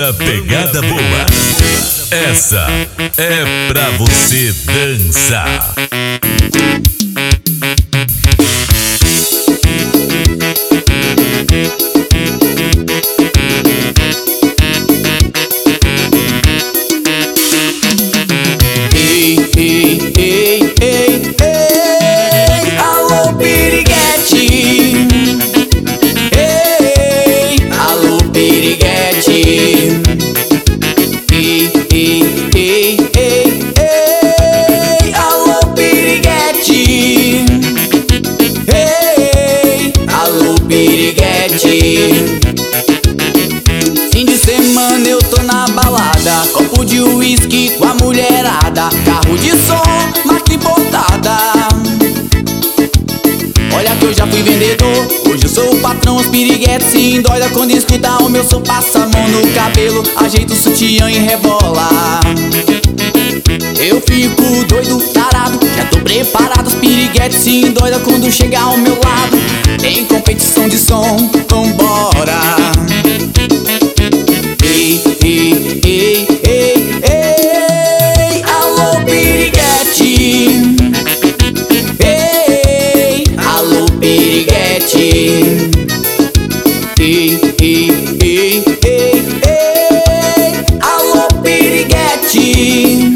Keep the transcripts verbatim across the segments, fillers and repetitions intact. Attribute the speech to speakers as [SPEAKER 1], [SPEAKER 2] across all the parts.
[SPEAKER 1] Banda Pegada Boa. Essa é pra você dançar.
[SPEAKER 2] Ei, ei, ei, ei, ei, alô piriguete. Ei, alô piriguete. Ei, ei, ei, ei, ei, alô piriguete. Ei, alô piriguete. Fim de semana eu tô na balada, copo de uísque com a mulherada, carro de som, marca importada. Olha que eu já fui vendedor, hoje eu sou o patrão. Os piriguetes se endoida quando escuta o meu som. Passa a mão no cabelo, ajeita o sutiã e rebola. Eu fico doido, tarado, já tô preparado. Os piriguetes se endoida quando chega ao meu lado. Tem competição de som, vambora. Ei, ei, ei, ei, ei, alô piriguete. Ei, alô piriguete. Ei, ei, ei, ei, ei, alô piriguete.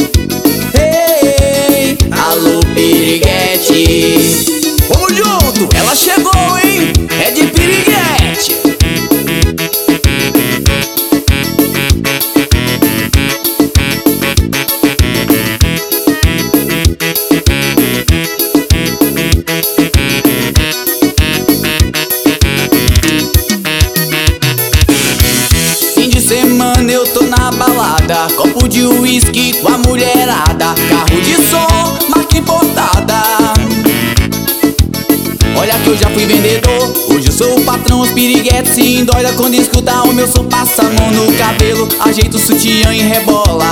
[SPEAKER 2] Ei, alô piriguete. Vamos junto, ela chegou, hein? É de piriguete. Semana eu tô na balada, copo de uísque com a mulherada, carro de som, marca importada. Olha que eu já fui vendedor, hoje eu sou o patrão. Os piriguetes se endoida quando escuta o meu som. Passa a mão no cabelo, ajeita o sutiã e rebola.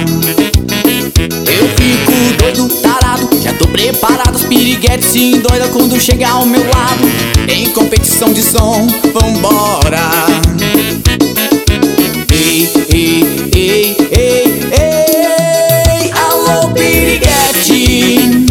[SPEAKER 2] Eu fico doido, tarado, já tô preparado. Os piriguetes se endoida quando chega ao meu lado. Em competição de som, vambora. Ei, ei, ei, ei, ei, alô piriguete.